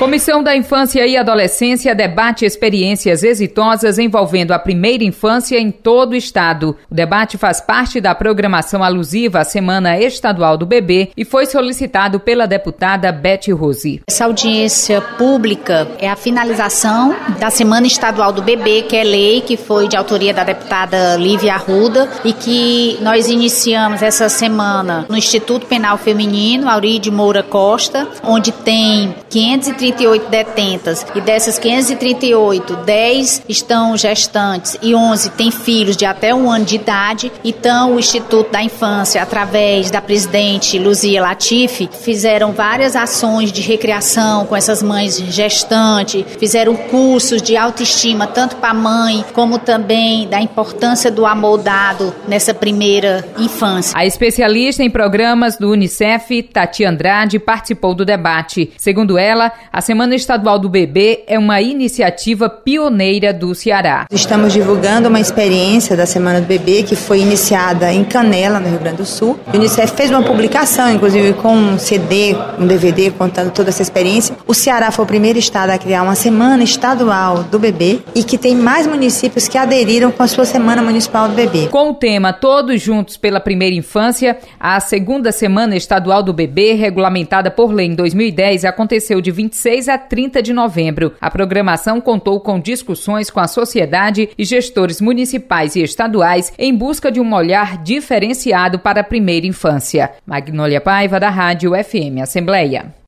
Comissão da Infância e Adolescência debate experiências exitosas envolvendo a primeira infância em todo o estado. O debate faz parte da programação alusiva à Semana Estadual do Bebê e foi solicitado pela deputada Beth Rose. Essa audiência pública é a finalização da Semana Estadual do Bebê, que é lei, que foi de autoria da deputada Lívia Arruda e que nós iniciamos essa semana no Instituto Penal Feminino, Auride Moura Costa, onde tem 538 detentas e dessas 538, 10 estão gestantes e 11 têm filhos de até 1 ano de idade. Então o Instituto da Infância, através da presidente Luzia Latifi, fizeram várias ações de recreação com essas mães gestantes, fizeram cursos de autoestima tanto para a mãe como também da importância do amor dado nessa primeira infância. A especialista em programas do Unicef, Tati Andrade, participou do debate. Segundo ela, a Semana Estadual do Bebê é uma iniciativa pioneira do Ceará. Estamos divulgando uma experiência da Semana do Bebê que foi iniciada em Canela, no Rio Grande do Sul. O Unicef fez uma publicação, inclusive com um CD, um DVD, contando toda essa experiência. O Ceará foi o primeiro estado a criar uma Semana Estadual do Bebê e que tem mais municípios que aderiram com a sua Semana Municipal do Bebê. Com o tema Todos Juntos pela Primeira Infância, a segunda Semana Estadual do Bebê, regulamentada por lei em 2010, aconteceu de 26 a 30 de novembro. A programação contou com discussões com a sociedade e gestores municipais e estaduais em busca de um olhar diferenciado para a primeira infância. Magnólia Paiva, da Rádio FM Assembleia.